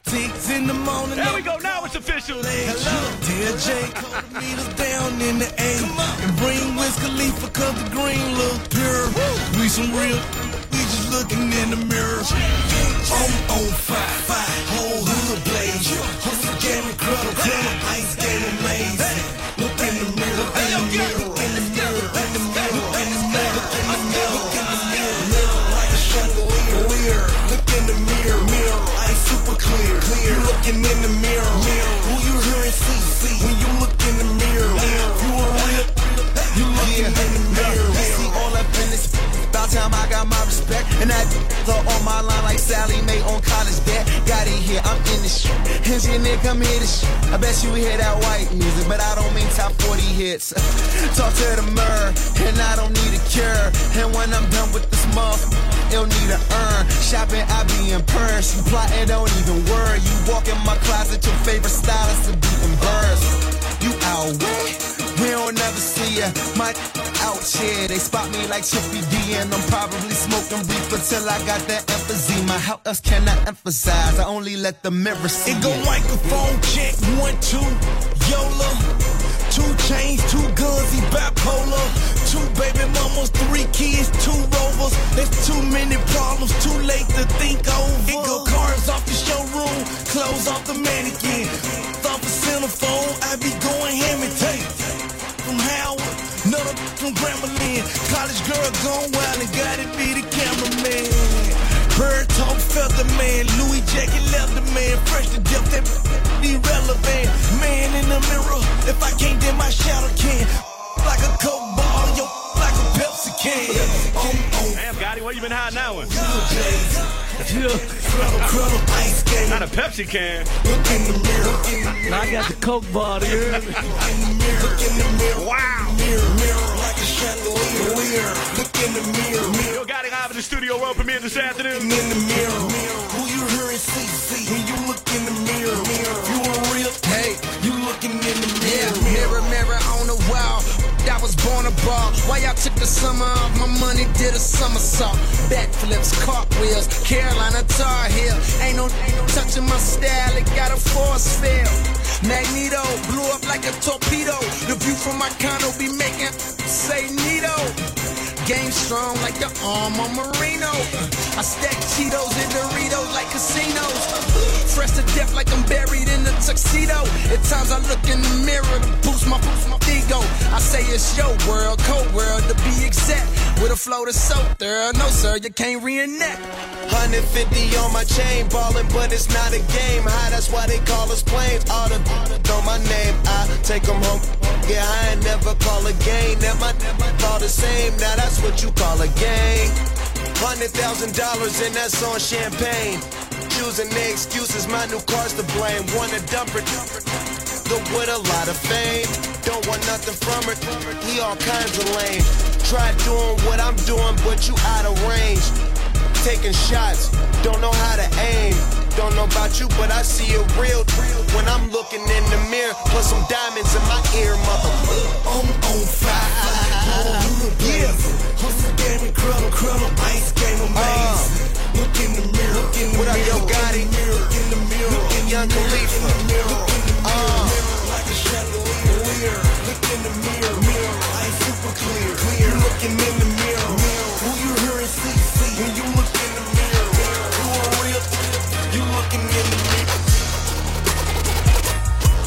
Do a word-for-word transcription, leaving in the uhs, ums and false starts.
Six in the morning. There we go. Now it's official. Hello. Dear Jay, meet us down in the A. And bring Wiz Khalifa cause the green look pure. Woo. We some real, we just looking in the mirror. I'm on fire, fire, whole hood blaze. Hustle game incredible, ice game amazing. Look in the mirror, look in the mirror, look in the mirror, look in the mirror, look in the mirror, look in the mirror, look in the mirror, mirror like a chandelier. Look in the mirror, mirror, ice super clear, clear. You looking in the mirror, mirror. Who you hearing see, see? When you look in the mirror, you a real, you looking in the mirror. See all up in this. About time I got my respect. And that thought on my line like Sally Mae on college debt. Got in here, I'm in this shit. Engineer, come hear this shit. I bet you hear that white music, but I don't mean top forty hits. Talk to the mirror, and I don't need a cure. And when I'm done with this motherfucker, it'll need a urn. Shopping, I be in purse. You plotting, don't even worry. You walk in my closet, your favorite stylist is beating birds. You out way, we don't never see ya. My out here, they spot me like Chippy D, and I'm probably smoking reefer till I got that emphysema. How else can I emphasize? I only let the mirror see it. Go microphone check, one, two, YOLA. Two chains, two guns, he bipolar. Two baby mamas, three kids, two rovers. There's too many problems, too late to think over. It go cars off the showroom, clothes off the mannequin. Off the centerfold, I be going ham and tape. From Howard, another from Grambling. College girl gone wild and got it be the cameraman. Bird talk, feather man, Louis jacket, leather man, fresh to death, that irrelevant. Man in the mirror, if I can't get my shadow can. Like a Coke ball, yo, like a Pepsi can. Um, um, Damn, Gotti, where you been hiding now? Not a Pepsi can. Look in the mirror, look in the mirror. I got the Coke bottle here. Look in the mirror, look in the mirror. Wow. Mirror, mirror, like a chandelier. Look in the mirror, mirror. Yo, Gotti live in the studio world premiere this afternoon. In the mirror, mirror. Who you hearing see, see? When you look in the mirror, mirror. You a real, hey, you looking in the mirror. Yeah, mirror, mirror on the wall. I was born a ball. Why y'all took the summer off? My money did a somersault. Backflips, cartwheels, Carolina Tar Heel. Ain't no, ain't no touching my style. It got a force field. Magneto blew up like a torpedo. The view from my condo be making say Nito. Game strong like the arm on Marino. I stack Cheetos and Doritos like casinos. Fresh to death like I'm buried in a tuxedo. At times I look in the mirror to boost my, boost my ego. I say it's your world, cold world to be exact. With a flow that's so thorough, no sir, you can't reenact. one fifty on my chain, ballin', but it's not a game. High, that's why they call us planes. All the know my name, I take them home. Yeah, I ain't never call a game. Never, never call the same. Now that's what you call a game. Hundred thousand dollars and that's on champagne. Choosing the excuses, my new car's to blame. Wanna dump it, the with a lot of fame. Don't want nothing from it. He all kinds of lame. Try doing what I'm doing, but you out of range. Taking shots, don't know how to aim. Don't know about you, but I see it real when I'm looking in the mirror. Put some diamonds in my ear, motherfucker. I'm on fire. Yeah. Hustle game incredible, incredible. Ice game amazing. Look in the mirror, look in the what mirror. What up, yo, Gotti? Look in the mirror, look in Young Khalifa. Look in the mirror, look in the mirror. Like a chandelier. Look in the mirror, mirror. Ice super clear, clear. Looking in the